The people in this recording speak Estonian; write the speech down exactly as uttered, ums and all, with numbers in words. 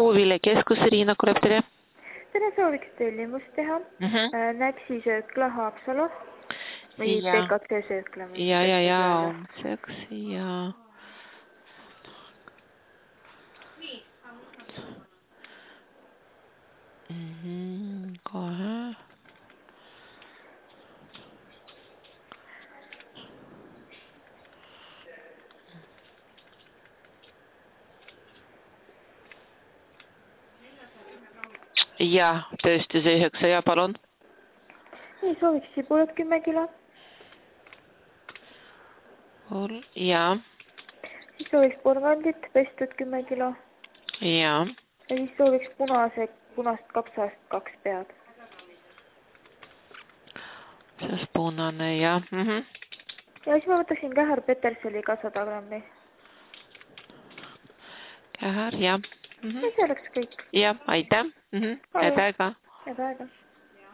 puuviljakeskus, Riina Kulev, tere. Tere, sooviks tellimust teha. Mm -hmm. Näksi söökla Haapsalu või ja. P K T söökla. Ja, ja, ja, homseks ja... Mm -hmm. Kohe. Ja, tööstuse üheksa ja palun. Nii, sooviks sibulat kümme kilo. Ja. Siis sooviks porgandit, pestud kümme kilo. Ja. Ja siis sooviks punase, punast kapsast kaks pead. See punane, ja. Mm -hmm. Ja siis ma võtaksin kähar Peterseli ka sada grammi. Kähar, ja. Mm -hmm. Ja see oleks kõik. Ja, aitäh. Mm -hmm. Head aega. Head aega.